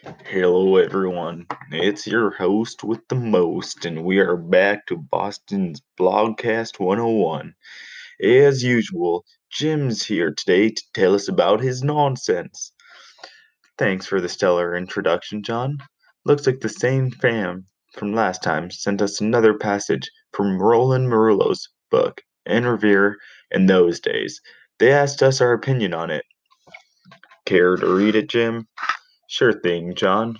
Hello, everyone. It's your host with the most, and we are back to Boston's Blogcast 101. As usual, Jim's here today to tell us about his nonsense. Thanks for the stellar introduction, John. Looks like the same fam from last time sent us another passage from Roland Marullo's book, In Revere in Those Days. They asked us our opinion on it. Care to read it, Jim? Sure thing, John.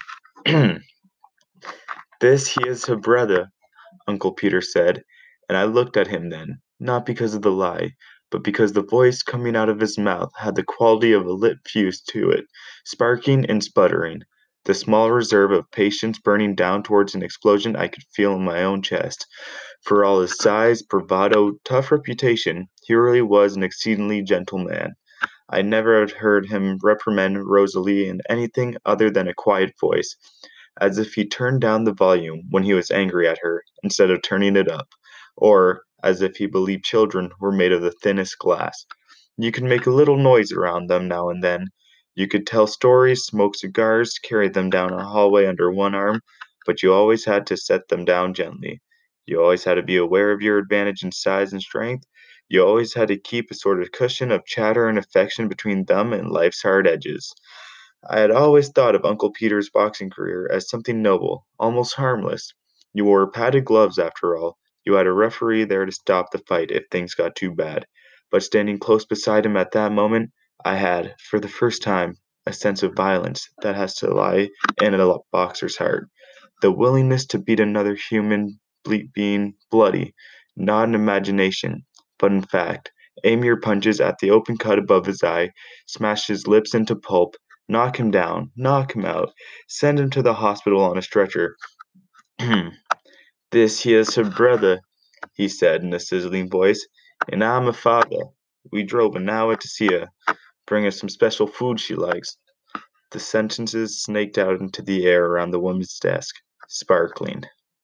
This he is her brother, Uncle Peter said, and I looked at him then, not because of the lie, but because the voice coming out of his mouth had the quality of a lit fuse to it, sparking and sputtering. The small reserve of patience burning down towards an explosion I could feel in my own chest. For all his size, bravado, tough reputation, he really was an exceedingly gentle man. I never had heard him reprimand Rosalie in anything other than a quiet voice, as if he turned down the volume when he was angry at her instead of turning it up, or as if he believed children were made of the thinnest glass. You could make a little noise around them now and then. You could tell stories, smoke cigars, carry them down a hallway under one arm, but you always had to set them down gently. You always had to be aware of your advantage in size and strength. You always had to keep a sort of cushion of chatter and affection between them and life's hard edges. I had always thought of Uncle Peter's boxing career as something noble, almost harmless. You wore padded gloves after all. You had a referee there to stop the fight if things got too bad. But standing close beside him at that moment, I had, for the first time, a sense of violence that has to lie in a boxer's heart. The willingness to beat another human being bloody, not in imagination, but in fact. Aim your punches at the open cut above his eye, smash his lips into pulp, knock him down, knock him out, send him to the hospital on a stretcher. This here's her brother, he said in a sizzling voice, and I'm her father. We drove an hour to see her, bring her some special food she likes. The sentences snaked out into the air around the woman's desk, sparkling.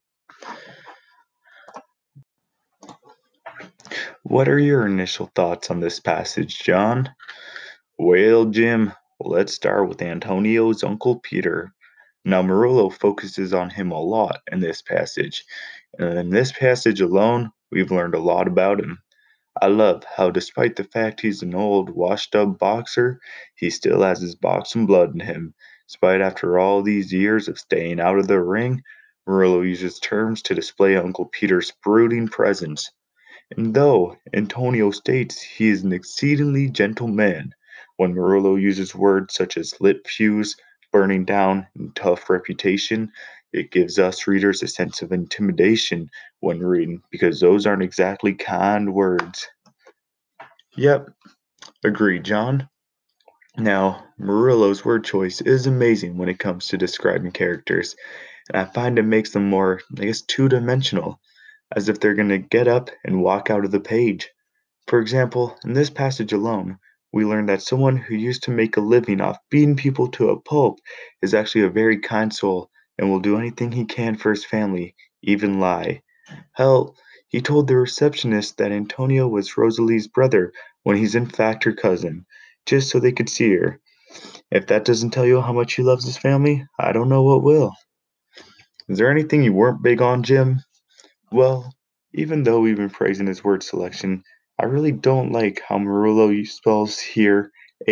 What are your initial thoughts on this passage, John? Well, Jim, let's start with Antonio's Uncle Peter. Now, Marullo focuses on him a lot in this passage, and in this passage alone, we've learned a lot about him. I love how, despite the fact he's an old, washed up boxer, he still has his boxing blood in him. Despite after all these years of staying out of the ring, Marullo uses terms to display Uncle Peter's brooding presence. And though Antonio states he is an exceedingly gentle man, when Marullo uses words such as lit fuse, burning down, and tough reputation, it gives us readers a sense of intimidation when reading, because those aren't exactly kind words. Yep, agreed, John. Now, Marullo's word choice is amazing when it comes to describing characters, and I find it makes them more, two-dimensional, as if they're going to get up and walk out of the page. For example, in this passage alone, we learn that someone who used to make a living off beating people to a pulp is actually a very kind soul and will do anything he can for his family, even lie. Hell, he told the receptionist that Antonio was Rosalie's brother when he's in fact her cousin, just so they could see her. If that doesn't tell you how much he loves his family, I don't know what will. Is there anything you weren't big on, Jim? Well, even though we've been praising his word selection, I really don't like how Marullo spells here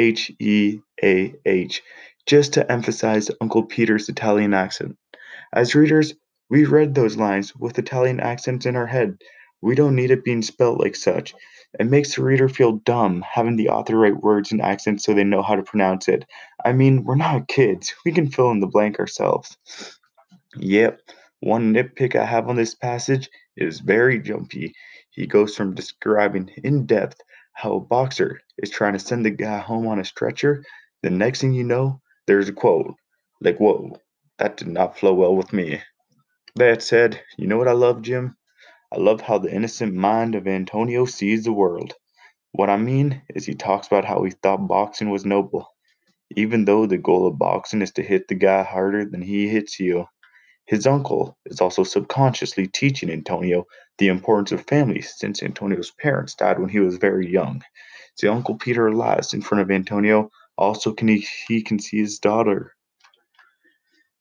Heah, just to emphasize Uncle Peter's Italian accent. As readers, we read those lines with Italian accents in our head. We don't need it being spelt like such. It makes the reader feel dumb having the author write words and accents so they know how to pronounce it. I mean, we're not kids. We can fill in the blank ourselves. Yep, one nitpick I have on this passage is very jumpy. He goes from describing in depth how a boxer is trying to send the guy home on a stretcher, the next thing you know, there's a quote. Like, whoa, that did not flow well with me. That said, you know what I love, Jim? I love how the innocent mind of Antonio sees the world. What I mean is he talks about how he thought boxing was noble, even though the goal of boxing is to hit the guy harder than he hits you. His uncle is also subconsciously teaching Antonio the importance of family since Antonio's parents died when he was very young. See, Uncle Peter lies in front of Antonio. Also, he can see his daughter.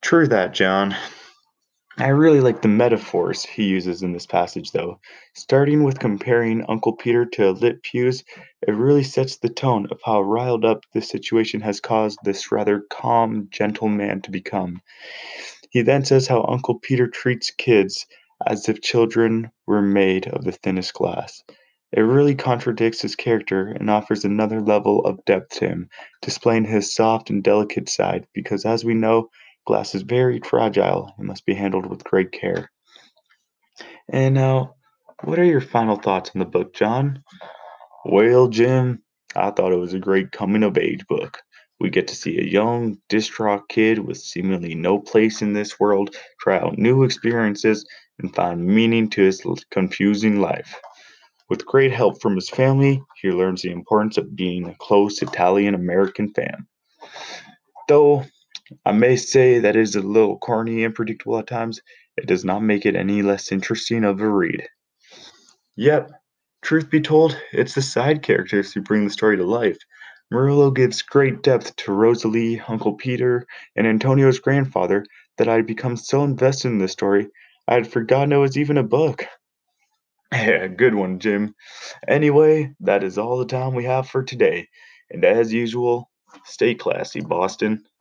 True that, John. I really like the metaphors he uses in this passage, though. Starting with comparing Uncle Peter to a lit fuse, it really sets the tone of how riled up this situation has caused this rather calm, gentle man to become. He then says how Uncle Peter treats kids as if children were made of the thinnest glass. It really contradicts his character and offers another level of depth to him, displaying his soft and delicate side, because as we know, glass is very fragile and must be handled with great care. And now, what are your final thoughts on the book, John? Well, Jim, I thought it was a great coming of age book. We get to see a young, distraught kid with seemingly no place in this world try out new experiences and find meaning to his confusing life. With great help from his family, he learns the importance of being a close Italian American fan. Though I may say that it is a little corny and predictable at times, it does not make it any less interesting of a read. Yep, truth be told, it's the side characters who bring the story to life. Murillo gives great depth to Rosalie, Uncle Peter, and Antonio's grandfather that I had become so invested in the story I had forgotten it was even a book. Yeah, good one, Jim. Anyway, that is all the time we have for today. And as usual, stay classy, Boston.